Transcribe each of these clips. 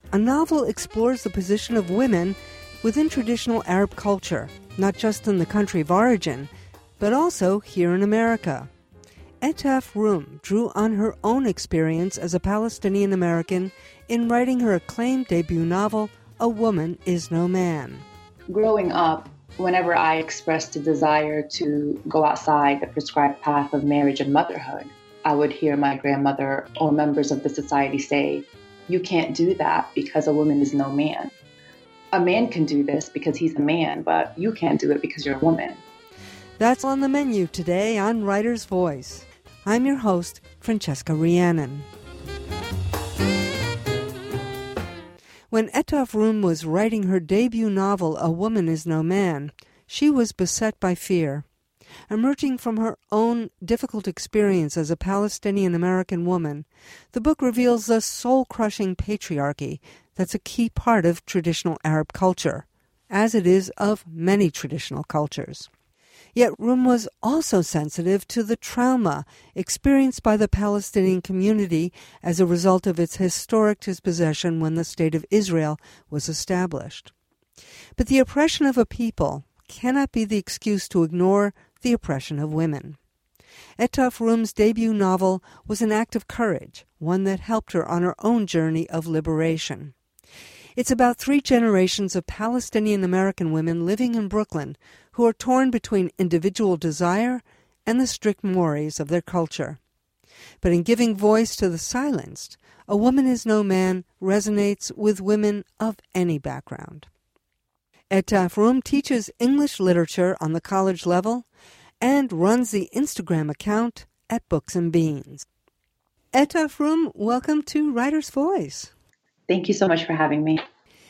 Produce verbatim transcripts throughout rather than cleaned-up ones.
a novel explores the position of women within traditional Arab culture, not just in the country of origin, but also here in America. Etaf Rum drew on her own experience as a Palestinian American in writing her acclaimed debut novel, A Woman Is No Man. Growing up, whenever I expressed a desire to go outside the prescribed path of marriage and motherhood, I would hear my grandmother or members of the society say, "You can't do that because a woman is no man. A man can do this because he's a man, but you can't do it because you're a woman." That's on the menu today on Writer's Voice. I'm your host, Francesca Rhiannon. When Etaf Rum was writing her debut novel, A Woman Is No Man, she was beset by fear. Emerging from her own difficult experience as a Palestinian American woman, the book reveals the soul-crushing patriarchy that's a key part of traditional Arab culture, as it is of many traditional cultures. Yet Rum was also sensitive to the trauma experienced by the Palestinian community as a result of its historic dispossession when the State of Israel was established. But the oppression of a people cannot be the excuse to ignore the oppression of women. Etaf Rum's debut novel was an act of courage, one that helped her on her own journey of liberation. It's about three generations of Palestinian American women living in Brooklyn who are torn between individual desire and the strict mores of their culture. But in giving voice to the silenced, A Woman Is No Man resonates with women of any background. Etaf Rum teaches English literature on the college level and runs the Instagram account at Books and Beans. Etaf Rum, welcome to Writer's Voice. Thank you so much for having me.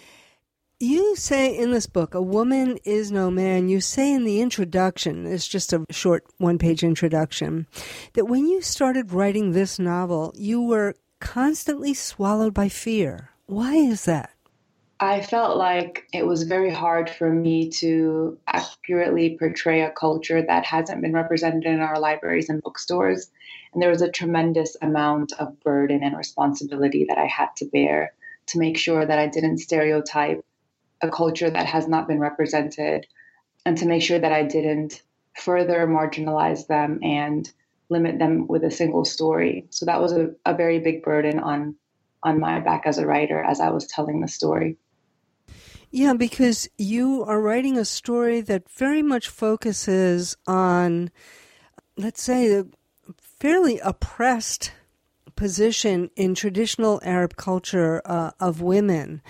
You say in this book, A Woman Is No Man, you say in the introduction, it's just a short one-page introduction, that when you started writing this novel, you were constantly swallowed by fear. Why is that? I felt like it was very hard for me to accurately portray a culture that hasn't been represented in our libraries and bookstores. And there was a tremendous amount of burden and responsibility that I had to bear to make sure that I didn't stereotype a culture that has not been represented, and to make sure that I didn't further marginalize them and limit them with a single story. So that was a, a very big burden on, on my back as a writer as I was telling the story. Yeah, because you are writing a story that very much focuses on, let's say, the fairly oppressed position in traditional Arab culture uh, of women.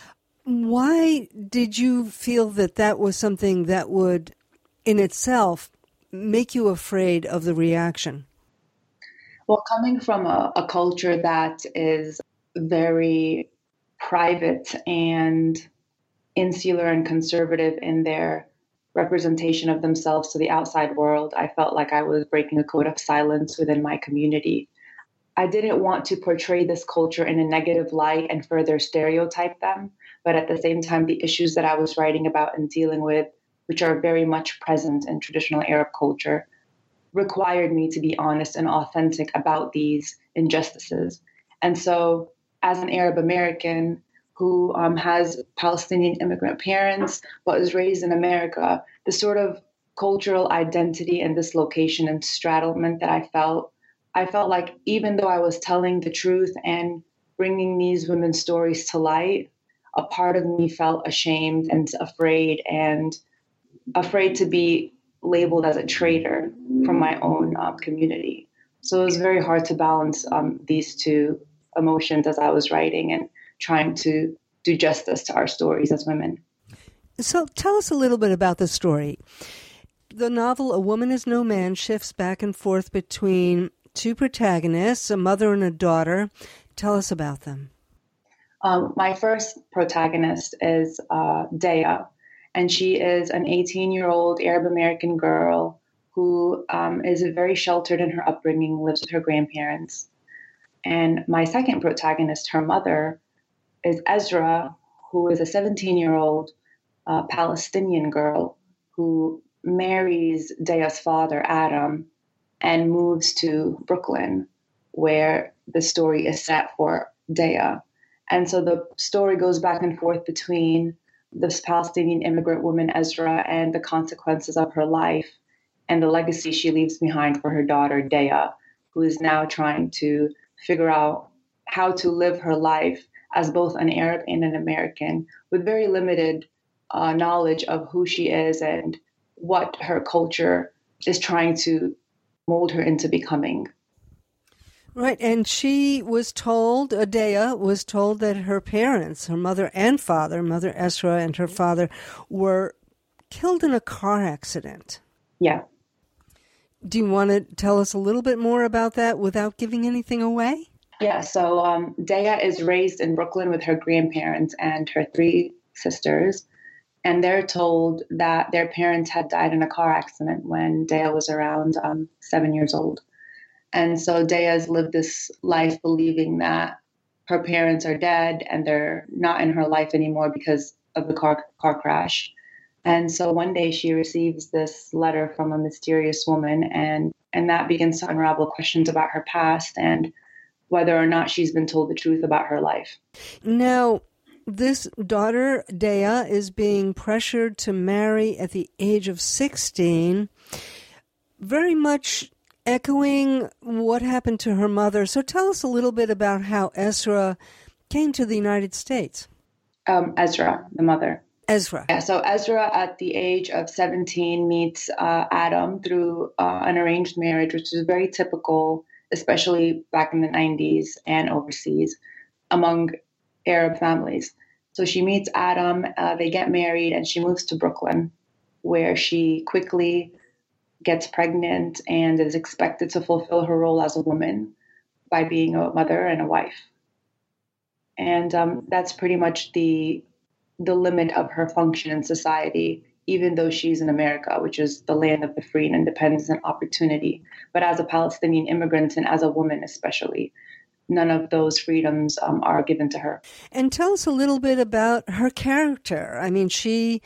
Why did you feel that that was something that would, in itself, make you afraid of the reaction? Well, coming from a, a culture that is very private and insular and conservative in their representation of themselves to the outside world, I felt like I was breaking a code of silence within my community. I didn't want to portray this culture in a negative light and further stereotype them, but at the same time, the issues that I was writing about and dealing with, which are very much present in traditional Arab culture, required me to be honest and authentic about these injustices. And so, as an Arab American who um, has Palestinian immigrant parents, but was raised in America, the sort of cultural identity and dislocation and straddlement that I felt, I felt like even though I was telling the truth and bringing these women's stories to light, a part of me felt ashamed and afraid and afraid to be labeled as a traitor from my own um, community. So it was very hard to balance um, these two emotions as I was writing and trying to do justice to our stories as women. So tell us a little bit about the story. The novel, A Woman Is No Man, shifts back and forth between two protagonists, a mother and a daughter. Tell us about them. Um, my first protagonist is uh, Dea, and she is an eighteen-year-old Arab American girl who um, is very sheltered in her upbringing, lives with her grandparents. And my second protagonist, her mother, is Ezra, who is a seventeen-year-old uh, Palestinian girl who marries Dea's father, Adam, and moves to Brooklyn, where the story is set for Dea. And so the story goes back and forth between this Palestinian immigrant woman, Ezra, and the consequences of her life and the legacy she leaves behind for her daughter, Dea, who is now trying to figure out how to live her life as both an Arab and an American with very limited uh, knowledge of who she is and what her culture is trying to mold her into becoming. Right, and she was told, Adea was told that her parents, her mother and father, Mother Esra and her father, were killed in a car accident. Yeah. Do you want to tell us a little bit more about that without giving anything away? Yeah, so um, Dea is raised in Brooklyn with her grandparents and her three sisters, and they're told that their parents had died in a car accident when Dea was around um, seven years old. And so Dea has lived this life believing that her parents are dead and they're not in her life anymore because of the car car crash. And so one day she receives this letter from a mysterious woman, and, and that begins to unravel questions about her past and whether or not she's been told the truth about her life. Now, this daughter, Dea, is being pressured to marry at the age of sixteen, very much echoing what happened to her mother. So tell us a little bit about how Ezra came to the United States. Um, Ezra, the mother. Ezra. Yeah, so Ezra at the age of seventeen meets uh, Adam through uh, an arranged marriage, which is very typical, especially back in the nineties and overseas among Arab families. So she meets Adam, uh, they get married, and she moves to Brooklyn, where she quickly gets pregnant and is expected to fulfill her role as a woman by being a mother and a wife. And um, that's pretty much the the limit of her function in society, even though she's in America, which is the land of the free and independence and opportunity. But as a Palestinian immigrant and as a woman especially, none of those freedoms um, are given to her. And tell us a little bit about her character. I mean, she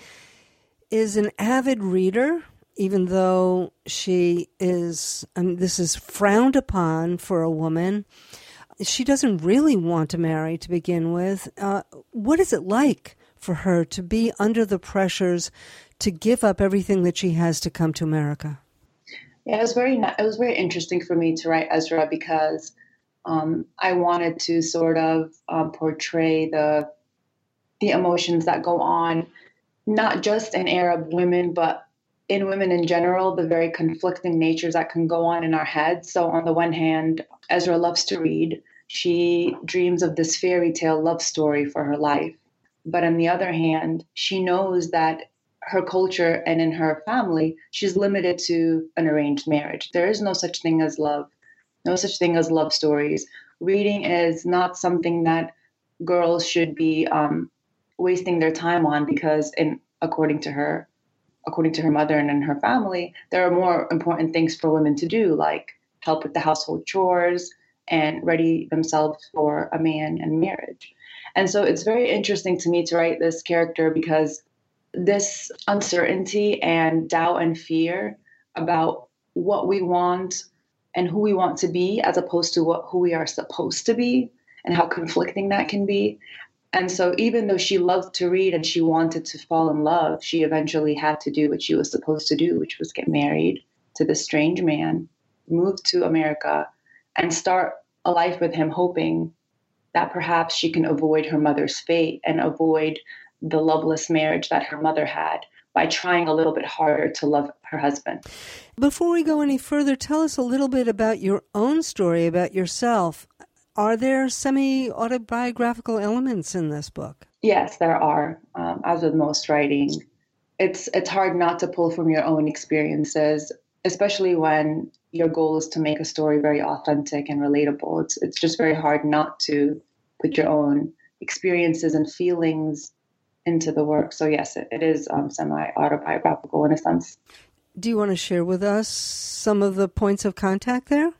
is an avid reader, even though she is, um, this is frowned upon for a woman. She doesn't really want to marry to begin with. Uh, what is it like for her to be under the pressures to give up everything that she has to come to America? Yeah, it was very it was very interesting for me to write Ezra because um, I wanted to sort of um, portray the the emotions that go on, not just in Arab women, but in women in general, the very conflicting natures that can go on in our heads. So on the one hand, Ezra loves to read. She dreams of this fairy tale love story for her life. But on the other hand, she knows that her culture and in her family, she's limited to an arranged marriage. There is no such thing as love, no such thing as love stories. Reading is not something that girls should be um, wasting their time on because, in according to her, according to her mother and in her family, there are more important things for women to do, like help with the household chores and ready themselves for a man and marriage. And so it's very interesting to me to write this character because this uncertainty and doubt and fear about what we want and who we want to be as opposed to what who we are supposed to be and how conflicting that can be. And so even though she loved to read and she wanted to fall in love, she eventually had to do what she was supposed to do, which was get married to this strange man, move to America, and start a life with him, hoping that perhaps she can avoid her mother's fate and avoid the loveless marriage that her mother had by trying a little bit harder to love her husband. Before we go any further, tell us a little bit about your own story, about yourself. Are there semi-autobiographical elements in this book? Yes, there are. Um, as with most writing, it's it's hard not to pull from your own experiences, especially when your goal is to make a story very authentic and relatable. It's it's just very hard not to put your own experiences and feelings into the work. So yes, it, it is um, semi-autobiographical in a sense. Do you want to share with us some of the points of contact there?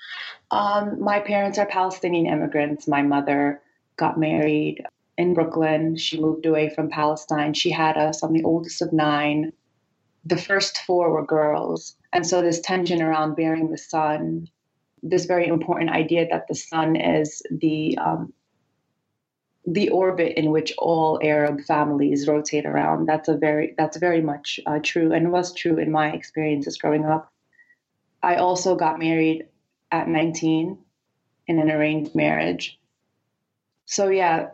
Um, my parents are Palestinian immigrants. My mother got married in Brooklyn. She moved away from Palestine. She had us. I'm the oldest of nine. The first four were girls. And so this tension around bearing the son, this very important idea that the son is the um, the orbit in which all Arab families rotate around. That's a very that's very much uh, true, and was true in my experiences growing up. I also got married at nineteen in an arranged marriage. So yeah,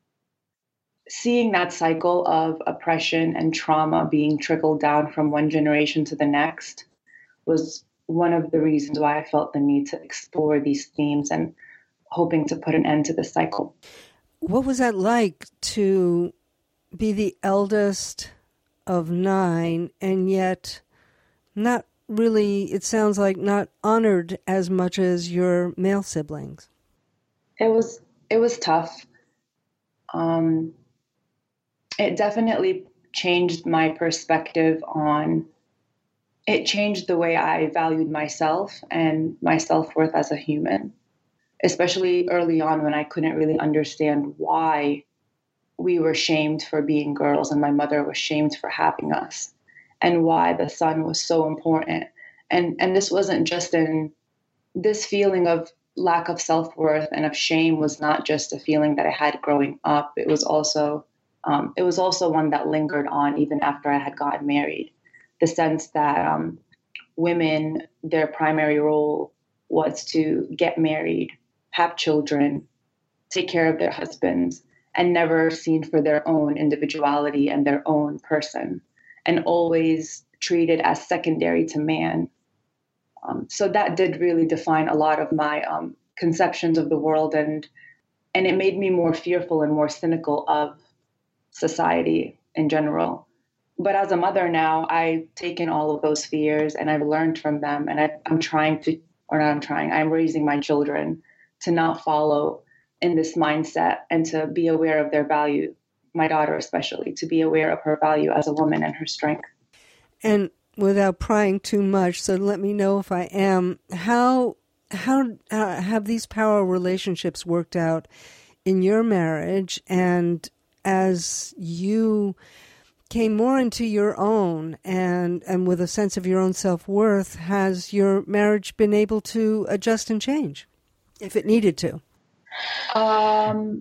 seeing that cycle of oppression and trauma being trickled down from one generation to the next was one of the reasons why I felt the need to explore these themes and hoping to put an end to the cycle. What was that like to be the eldest of nine and yet not really, it sounds like, not honored as much as your male siblings? It was it was tough. Um, it definitely changed my perspective on, it changed the way I valued myself and my self-worth as a human, especially early on when I couldn't really understand why we were shamed for being girls and my mother was shamed for having us, and why the son was so important. And and this wasn't just in, this feeling of lack of self-worth and of shame was not just a feeling that I had growing up. It was also um, it was also one that lingered on even after I had gotten married. The sense that um, women, their primary role was to get married, have children, take care of their husbands, and never seen for their own individuality and their own person, and always treated as secondary to man. Um, so that did really define a lot of my um, conceptions of the world, and and it made me more fearful and more cynical of society in general. But as a mother now, I've taken all of those fears and I've learned from them, and I, I'm trying to, or not I'm trying, I'm raising my children to not follow in this mindset and to be aware of their value, my daughter especially, to be aware of her value as a woman and her strength. And without prying too much, so let me know if I am, how how uh, have these power relationships worked out in your marriage? And as you came more into your own and, and with a sense of your own self-worth, has your marriage been able to adjust and change, if it needed to? Um,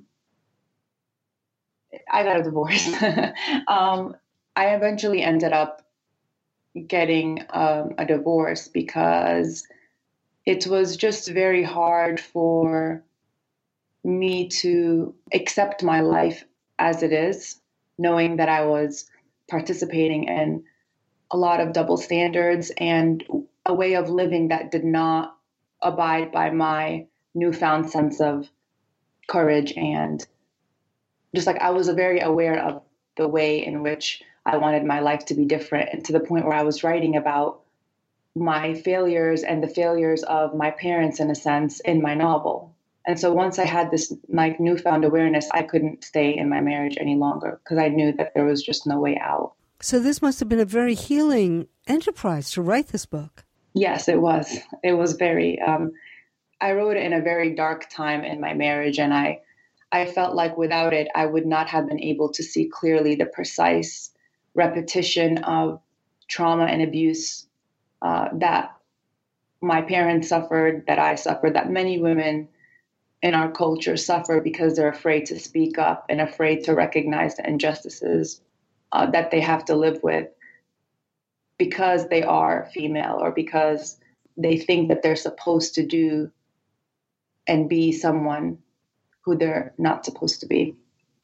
I got a divorce. um, I eventually ended up getting um, a divorce because it was just very hard for me to accept my life as it is, knowing that I was participating in a lot of double standards and a way of living that did not abide by my newfound sense of courage. And just like I was very aware of the way in which I wanted my life to be different, and to the point where I was writing about my failures and the failures of my parents, in a sense, in my novel. And so once I had this like newfound awareness, I couldn't stay in my marriage any longer because I knew that there was just no way out. So this must have been a very healing enterprise to write this book. Yes, it was. It was very, um, I wrote it in a very dark time in my marriage, and I, I felt like without it, I would not have been able to see clearly the precise repetition of trauma and abuse uh, that my parents suffered, that I suffered, that many women in our culture suffer because they're afraid to speak up and afraid to recognize the injustices uh, that they have to live with because they are female, or because they think that they're supposed to do and be someone who they're not supposed to be.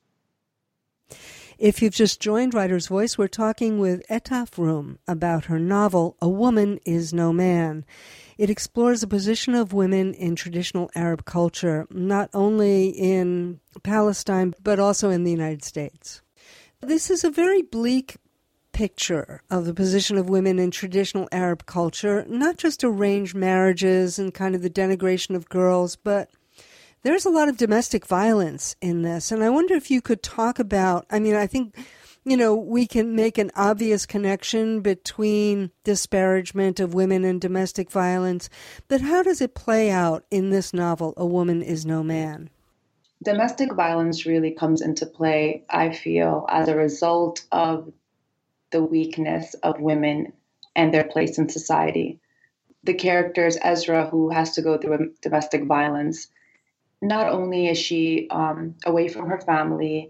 If you've just joined Writer's Voice, we're talking with Etaf Rum about her novel, A Woman Is No Man. It explores the position of women in traditional Arab culture, not only in Palestine, but also in the United States. This is a very bleak picture of the position of women in traditional Arab culture, not just arranged marriages and kind of the denigration of girls, but there's a lot of domestic violence in this. And I wonder if you could talk about, I mean, I think, you know, we can make an obvious connection between disparagement of women and domestic violence, but how does it play out in this novel, A Woman Is No Man? Domestic violence really comes into play, I feel, as a result of the weakness of women and their place in society. The character is Ezra, who has to go through domestic violence. not only is she um, away from her family,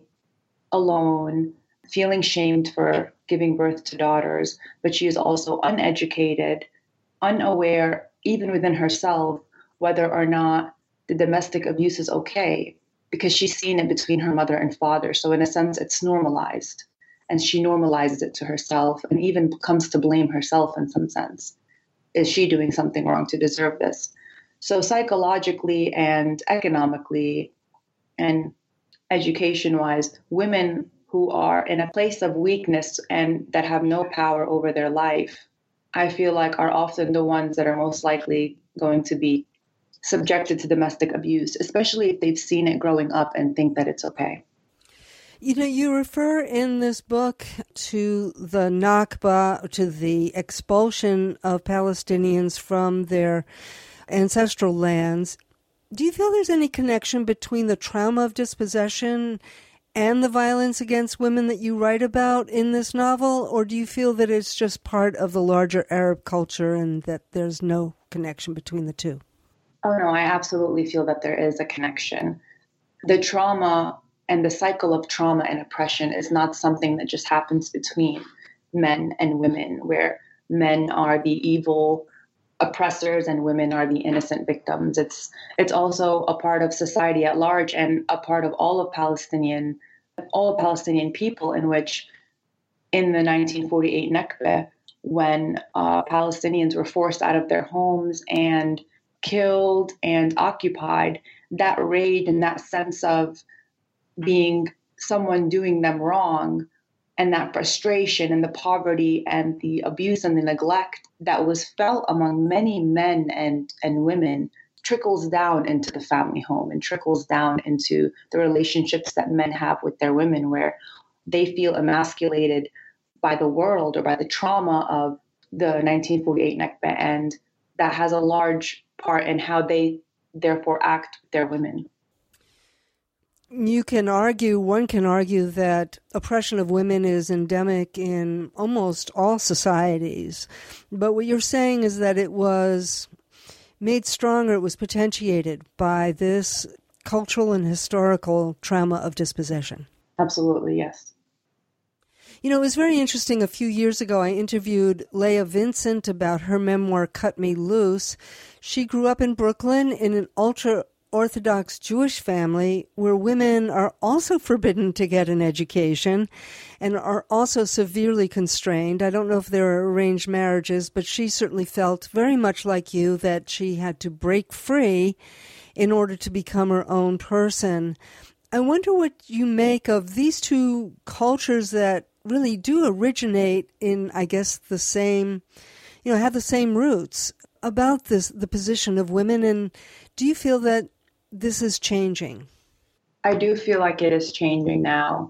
alone, feeling shamed for giving birth to daughters, but she is also uneducated, unaware, even within herself, whether or not the domestic abuse is okay, because she's seen it between her mother and father. So, in a sense, it's normalized. And she normalizes it to herself and even comes to blame herself in some sense. Is she doing something wrong to deserve this? So, psychologically and economically and education wise, women who are in a place of weakness and that have no power over their life, I feel like are often the ones that are most likely going to be subjected to domestic abuse, especially if they've seen it growing up and think that it's okay. You know, you refer in this book to the Nakba, to the expulsion of Palestinians from their ancestral lands. Do you feel there's any connection between the trauma of dispossession and the violence against women that you write about in this novel, or do you feel that it's just part of the larger Arab culture and that there's no connection between the two? Oh, no, I absolutely feel that there is a connection. The trauma and the cycle of trauma and oppression is not something that just happens between men and women, where men are the evil oppressors and women are the innocent victims. It's it's also a part of society at large and a part of all of Palestinian, all of Palestinian people, in which in the nineteen forty-eight Nakba, when uh, Palestinians were forced out of their homes and killed and occupied, that rage and that sense of being someone doing them wrong, and that frustration and the poverty and the abuse and the neglect that was felt among many men and, and women trickles down into the family home and trickles down into the relationships that men have with their women, where they feel emasculated by the world or by the trauma of the nineteen forty-eight Nakba. And that has a large part in how they therefore act with their women. You can argue, one can argue that oppression of women is endemic in almost all societies. But what you're saying is that it was made stronger, it was potentiated by this cultural and historical trauma of dispossession. Absolutely, yes. You know, it was very interesting. A few years ago, I interviewed Leah Vincent about her memoir, Cut Me Loose. She grew up in Brooklyn in an ultra Orthodox Jewish family where women are also forbidden to get an education and are also severely constrained. I don't know if there are arranged marriages, but she certainly felt very much like you that she had to break free in order to become her own person. I wonder what you make of these two cultures that really do originate in, I guess, the same, you know, have the same roots about this, the position of women. And do you feel that this is changing? I do feel like it is changing now,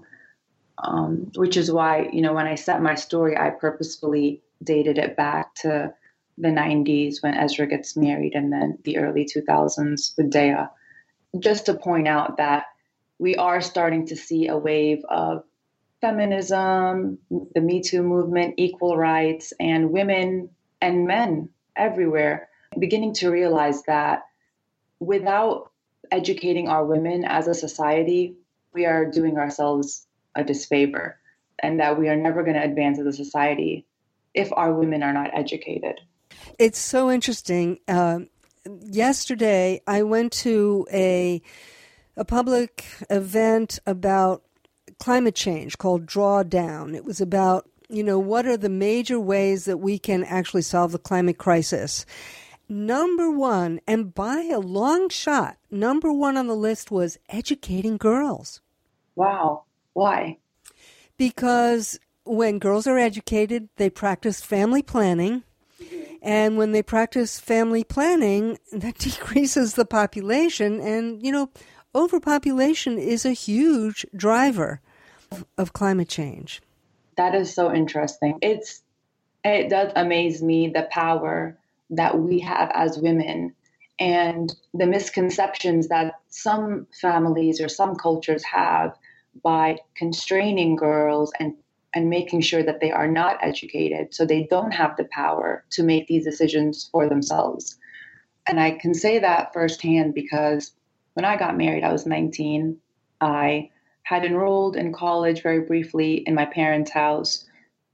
um, which is why, you know, when I set my story, I purposefully dated it back to the nineties when Ezra gets married and then the early two thousands with Dea, just to point out that we are starting to see a wave of feminism, the Me Too movement, equal rights, and women and men everywhere beginning to realize that without educating our women as a society, we are doing ourselves a disfavor, and that we are never going to advance as a society if our women are not educated. It's so interesting. Uh, yesterday, I went to a a public event about climate change called Drawdown. It was about, you know, what are the major ways that we can actually solve the climate crisis. Number one, and by a long shot, number one on the list was educating girls. Wow. Why? Because when girls are educated, they practice family planning. And when they practice family planning, that decreases the population. And, you know, overpopulation is a huge driver of, of climate change. That is so interesting. It's it does amaze me the power that we have as women and the misconceptions that some families or some cultures have by constraining girls and, and making sure that they are not educated so they don't have the power to make these decisions for themselves. And I can say that firsthand because when I got married, I was nineteen. I had enrolled in college very briefly in my parents' house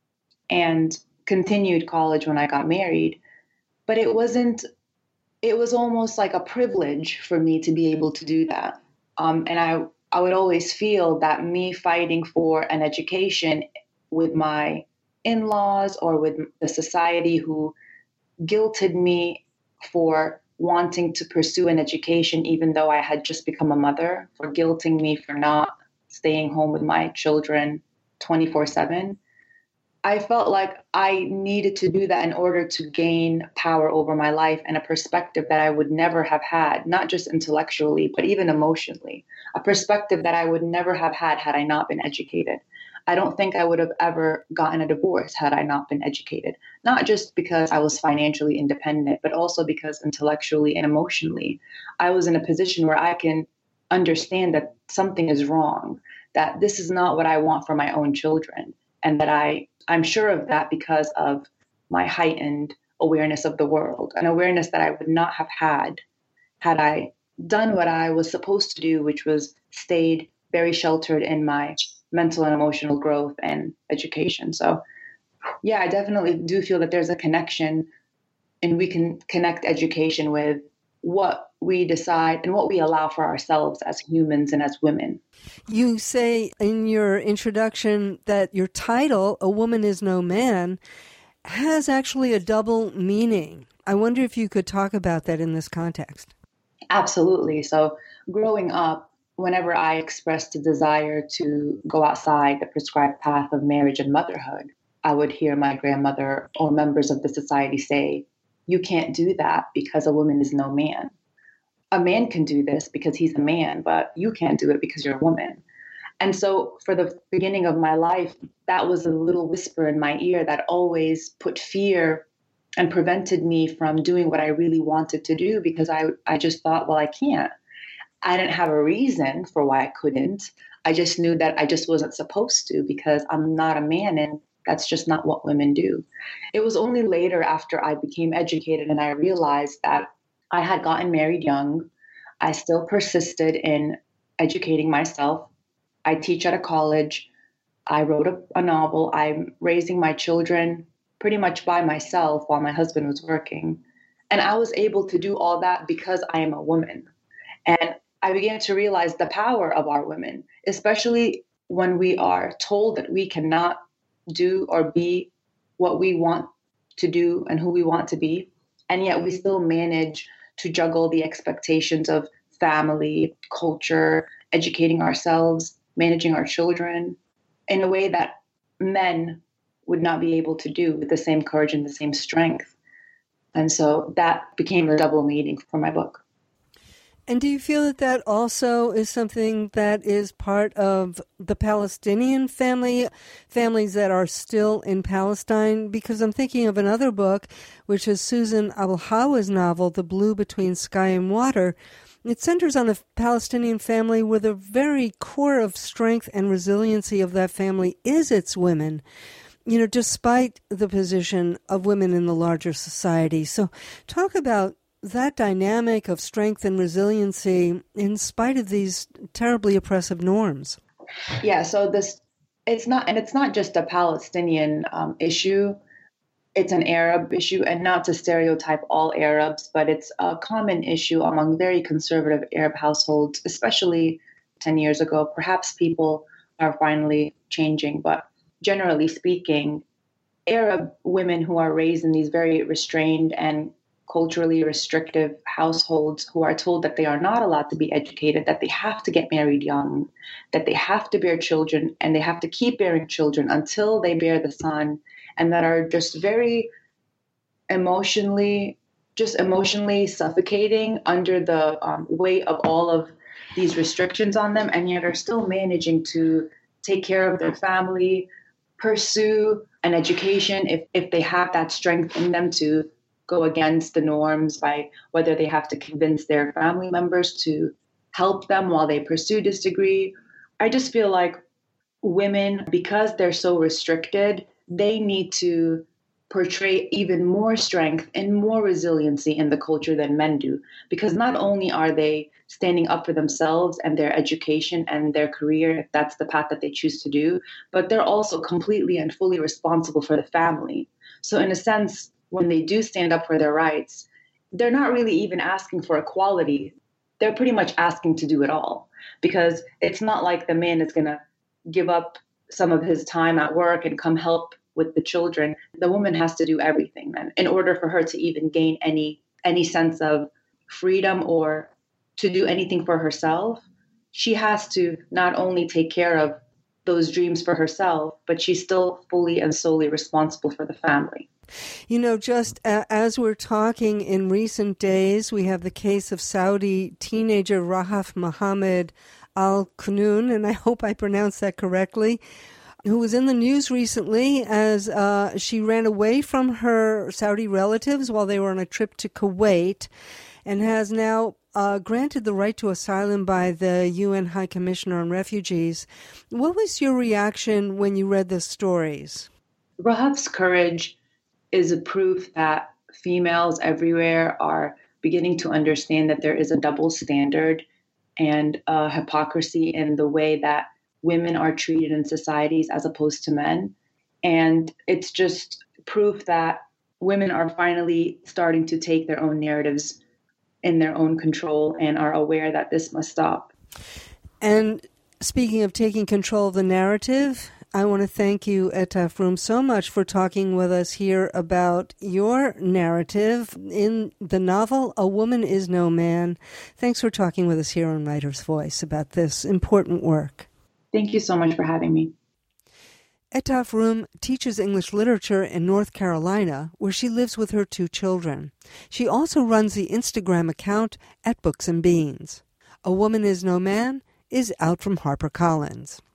and continued college when I got married. But it wasn't, it was almost like a privilege for me to be able to do that. Um, and I, I would always feel that me fighting for an education with my in laws or with the society who guilted me for wanting to pursue an education, even though I had just become a mother, for guilting me for not staying home with my children twenty-four seven. I felt like I needed to do that in order to gain power over my life and a perspective that I would never have had, not just intellectually, but even emotionally, a perspective that I would never have had had I not been educated. I don't think I would have ever gotten a divorce had I not been educated, not just because I was financially independent, but also because intellectually and emotionally, I was in a position where I can understand that something is wrong, that this is not what I want for my own children, and that I I'm sure of that because of my heightened awareness of the world, an awareness that I would not have had had I done what I was supposed to do, which was stayed very sheltered in my mental and emotional growth and education. So, yeah, I definitely do feel that there's a connection, and we can connect education with what we decide and what we allow for ourselves as humans and as women. You say in your introduction that your title, A Woman is No Man, has actually a double meaning. I wonder if you could talk about that in this context. Absolutely. So growing up, whenever I expressed a desire to go outside the prescribed path of marriage and motherhood, I would hear my grandmother or members of the society say, "You can't do that because a woman is no man. A man can do this because he's a man, but you can't do it because you're a woman." And so for the beginning of my life, that was a little whisper in my ear that always put fear and prevented me from doing what I really wanted to do, because I, I just thought, well, I can't. I didn't have a reason for why I couldn't. I just knew that I just wasn't supposed to because I'm not a man, and that's just not what women do. It was only later, after I became educated and I realized that I had gotten married young, I still persisted in educating myself. I teach at a college. I wrote a, a novel. I'm raising my children pretty much by myself while my husband was working. And I was able to do all that because I am a woman. And I began to realize the power of our women, especially when we are told that we cannot do or be what we want to do and who we want to be. And yet we still manage to juggle the expectations of family, culture, educating ourselves, managing our children in a way that men would not be able to do with the same courage and the same strength. And so that became the double meaning for my book. And do you feel that that also is something that is part of the Palestinian family, families that are still in Palestine? Because I'm thinking of another book, which is Susan Abu Hawa's novel, The Blue Between Sky and Water. It centers on a Palestinian family where the very core of strength and resiliency of that family is its women, you know, despite the position of women in the larger society. So talk about that dynamic of strength and resiliency in spite of these terribly oppressive norms. Yeah, so this, it's not, and it's not just a Palestinian um, issue. It's an Arab issue, and not to stereotype all Arabs, but it's a common issue among very conservative Arab households, especially ten years ago. Perhaps people are finally changing, but generally speaking, Arab women who are raised in these very restrained and culturally restrictive households, who are told that they are not allowed to be educated, that they have to get married young, that they have to bear children, and they have to keep bearing children until they bear the son, and that are just very emotionally, just emotionally suffocating under the um, weight of all of these restrictions on them, and yet are still managing to take care of their family, pursue an education if, if they have that strength in them to go against the norms, by whether they have to convince their family members to help them while they pursue this degree. I just feel like women, because they're so restricted, they need to portray even more strength and more resiliency in the culture than men do. Because not only are they standing up for themselves and their education and their career, if that's the path that they choose to do, but they're also completely and fully responsible for the family. So in a sense, when they do stand up for their rights, they're not really even asking for equality. They're pretty much asking to do it all, because it's not like the man is going to give up some of his time at work and come help with the children. The woman has to do everything then in order for her to even gain any any sense of freedom or to do anything for herself. She has to not only take care of those dreams for herself, but she's still fully and solely responsible for the family. You know, just uh, as we're talking, in recent days, we have the case of Saudi teenager Rahaf Mohammed Al-Qunun, and I hope I pronounced that correctly, who was in the news recently as uh, she ran away from her Saudi relatives while they were on a trip to Kuwait, and has now uh, granted the right to asylum by the U N High Commissioner on Refugees. What was your reaction when you read the stories? Rahaf's courage is a proof that females everywhere are beginning to understand that there is a double standard and uh, hypocrisy in the way that women are treated in societies as opposed to men. And it's just proof that women are finally starting to take their own narratives in their own control and are aware that this must stop. And speaking of taking control of the narrative, I want to thank you, Etaf Rum, so much for talking with us here about your narrative in the novel A Woman Is No Man. Thanks for talking with us here on Writer's Voice about this important work. Thank you so much for having me. Etaf Rum teaches English literature in North Carolina, where she lives with her two children. She also runs the Instagram account at Books and Beans. A Woman Is No Man is out from HarperCollins.